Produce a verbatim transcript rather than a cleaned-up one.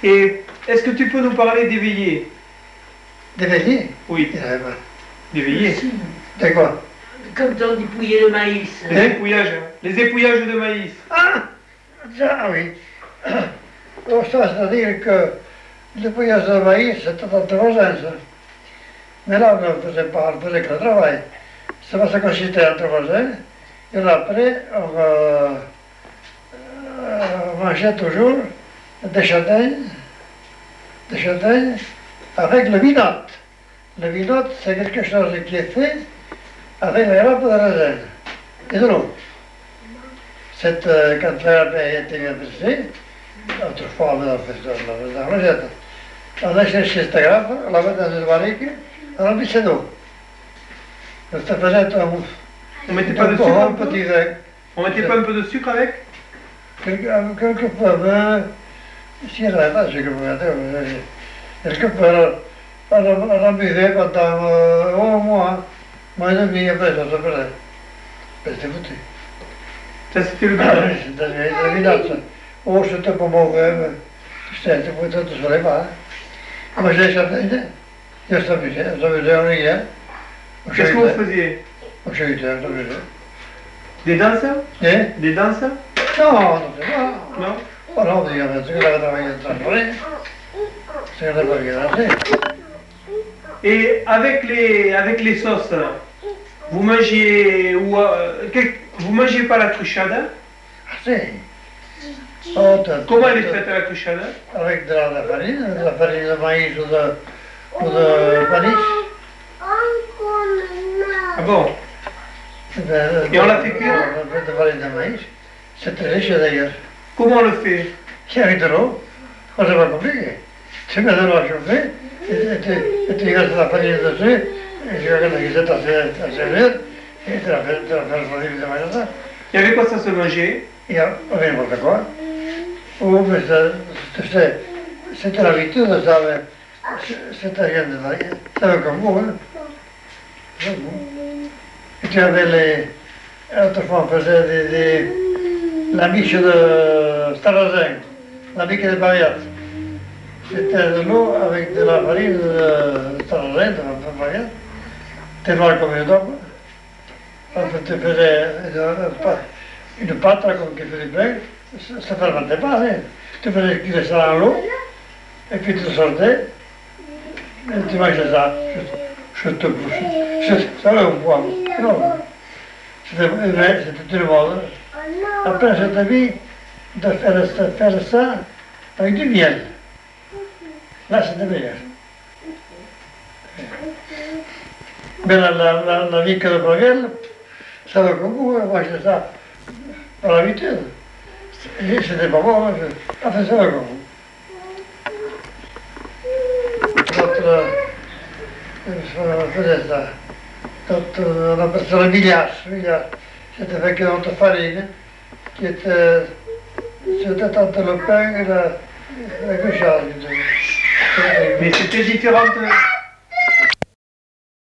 Et est-ce que tu peux nous parler des veillées? Des veillées? Oui. Euh, bah, Des veillées. de quoi? Quand on dépouillait le maïs. Les épouillages. Les épouillages de maïs. Ah, ça, ah oui. Oh, ça, c'est-à-dire que le dépouillage de maïs, c'était dans le voisin, ça. Mais là, on ne faisait pas, on faisait que le travail. Ça va se consistait entre voisins. Et là, après, on, euh, on mangeait toujours des châtaignes, des châtaignes avec le vinote. Le vinote, c'est quelque chose qui est fait avec les grappes de raisin et de l'eau. Cette, euh, quand les grappes étaient bien pressées, autrefois on faisait dans la recette, on a cherché cette grappe, on la mettait dans une barrique, on remplissait d'eau. Ça faisait un, On mettait pas de sucre un un peu? petit vin. On mettait pas un peu de sucre avec? Quelque, quelque peu, mais si il n'y avait pas de sucre, quelque peu, on en buvait pendant euh, un mois, mois et demi, après ça se faisait. Ben, c'était foutu. Ça, c'était le Ah, village. c'était le village, ça. Oh, c'était pas mauvais, mais c'était pour tout sur les pas. Ah, mais j'ai chanté, je s'amusais, on s'amusait, on riait. Qu'est-ce que vous faisiez? On chahutait, on s'amusait. Des danses? Hein? Des danses? Non, non, c'est pas. Non? Oh non, il y avait ce qu'on avait travaillé dans la journée. C'est qu'on n'avait pas bien dansé. Et avec les, avec les sauces, vous mangiez ou euh, quel- vous mangiez pas la cruchada? Ah, si. Oh, t'as- Comment elle est faite la cruchada? Avec de la, de la farine, de la farine de maïs ou de, ou de paniche. Ah bon? De- Et on la fait cuire? On fait de farine de maïs. C'est très riche d'ailleurs. Comment on le fait? C'est avec de l'eau. Oh, c'est pas compliqué. Tu mets de l'eau à chauffer, et, et, tu, et tu verses la farine dessus, et tu regardes que c'est assez, assez vert, et tu la fais, tu la fais refroidir de manière ça. Et avec quoi ça se mangeait? Il y a n'importe quoi. Oh, mais ça, c'est- c'était l'habitude, ça avait, c'était rien de rien. Ça avait comme vous, hein. Comme vous. Et tu avais les, autrefois on faisait des, des, la miche de sarrasin, la miche de paillettes. C'était de l'eau avec de la farine de sarrasin, de la paillette. T'es noir comme une dame. Après tu faisais une, une pâte comme qui fait du pain, ça ne fermentait pas, hein. Tu faisais cuire ça dans l'eau, et puis tu sortais, et tu mangeais ça. Je, je te bouche. Ça va au poids. Non. C'était c'était une mode. Après, j'ai mis de faire, de faire ça avec du miel. Là, c'était meilleur. Mais la, la, la, la mique de Bruegel, ça va comme vous, moi j'ai ça par l'habitude. C'était pas bon, hein, je... enfin ça va comme vous. Quand euh, on faisait ça, quand euh, on appelait ça le village, village. C'était avec une autre farine qui était, c'était entre le pain et la, la gauchade. Mais c'était différentes,